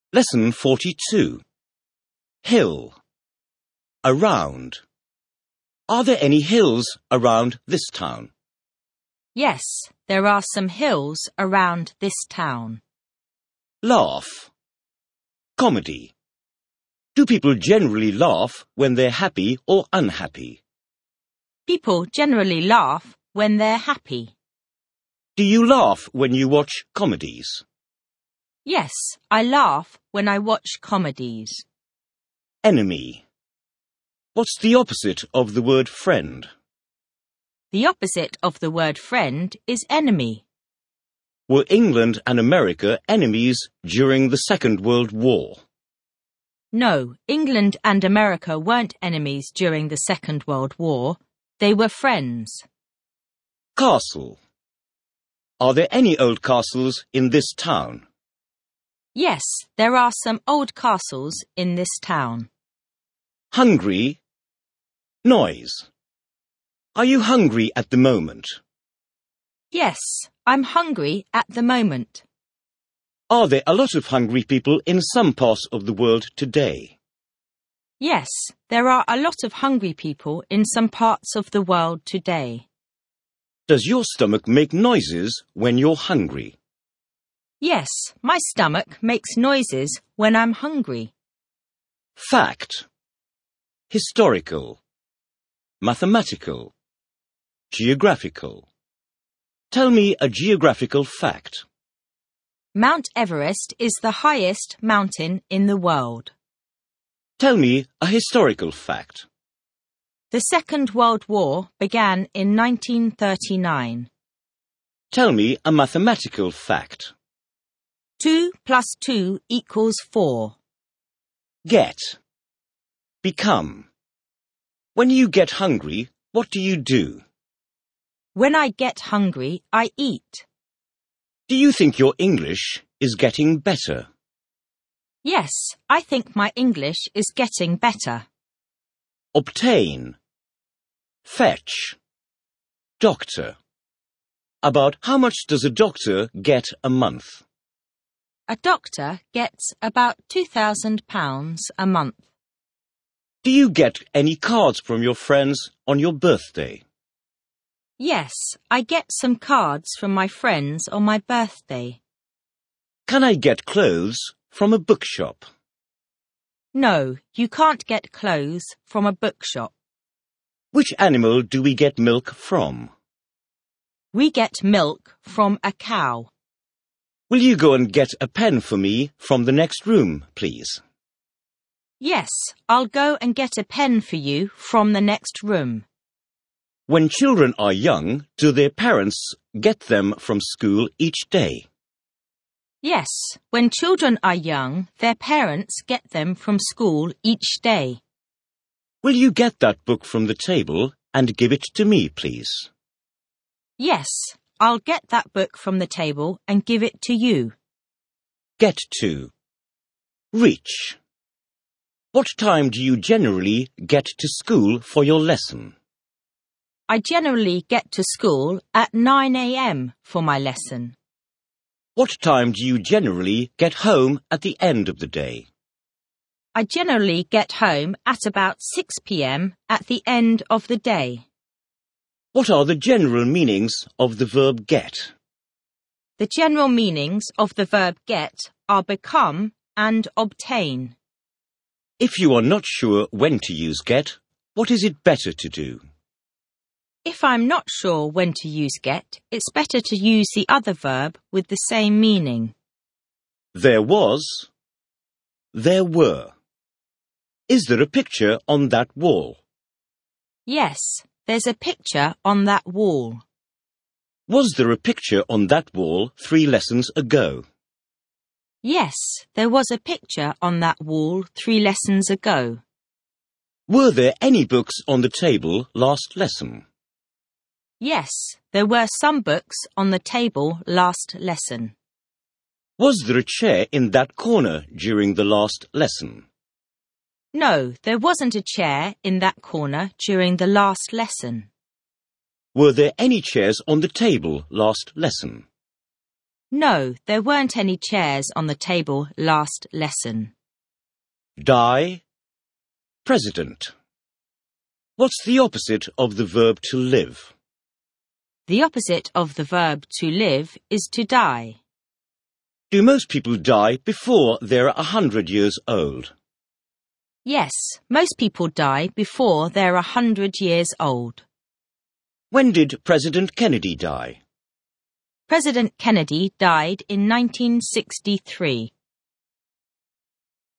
Lesson 42. Hill. Around. Are there any hills around this town? Yes, there are some hills around this town. Laugh. Comedy. Do people generally laugh when they're happy or unhappy? People generally laugh when they're happy. Do you laugh when you watch comedies? Yes, I laugh when I watch comedies. Enemy. What's the opposite of the word friend? The opposite of the word friend is enemy. Were England and America enemies during the Second World War? No, England and America weren't enemies during the Second World War. They were friends. Castle. Are there any old castles in this town? Yes, there are some old castles in this town. Hungry. Noise. Are you hungry at the moment? Yes, I'm hungry at the moment. Are there a lot of hungry people in some parts of the world today? Yes, there are a lot of hungry people in some parts of the world today. Does your stomach make noises when you're hungry? Yes, my stomach makes noises when I'm hungry. Fact. Historical. Mathematical. Geographical. Tell me a geographical fact. Mount Everest is the highest mountain in the world. Tell me a historical fact. The Second World War began in 1939. Tell me a mathematical fact. 2 plus 2 equals 4. Get. Become. When you get hungry, what do you do? When I get hungry, I eat. Do you think your English is getting better? Yes, I think my English is getting better. Obtain. Fetch. Doctor. About how much does a doctor get a month? A doctor gets about £2,000 a month. Do you get any cards from your friends on your birthday? Yes, I get some cards from my friends on my birthday. Can I get clothes from a bookshop? No, you can't get clothes from a bookshop. Which animal do we get milk from? We get milk from a cow. Will you go and get a pen for me from the next room, please? Yes, I'll go and get a pen for you from the next room. When children are young, do their parents get them from school each day? Yes, when children are young, their parents get them from school each day. Will you get that book from the table and give it to me, please? Yes, I'll get that book from the table and give it to you. Get to. Reach. What time do you generally get to school for your lesson? I generally get to school at 9 a.m. for my lesson. What time do you generally get home at the end of the day? I generally get home at about 6 p.m. at the end of the day. What are the general meanings of the verb get? The general meanings of the verb get are become and obtain. If you are not sure when to use get, what is it better to do? If I'm not sure when to use get, it's better to use the other verb with the same meaning. There was. There were. Is there a picture on that wall? Yes, there's a picture on that wall. Was there a picture on that wall 3 lessons ago? Yes, there was a picture on that wall 3 lessons ago. Were there any books on the table last lesson? Yes, there were some books on the table last lesson. Was there a chair in that corner during the last lesson? No, there wasn't a chair in that corner during the last lesson. Were there any chairs on the table last lesson? No, there weren't any chairs on the table last lesson. Die. President. What's the opposite of the verb to live? The opposite of the verb to live is to die. Do most people die before they're 100 years old? Yes, most people die before they're 100 years old. When did President Kennedy die? President Kennedy died in 1963.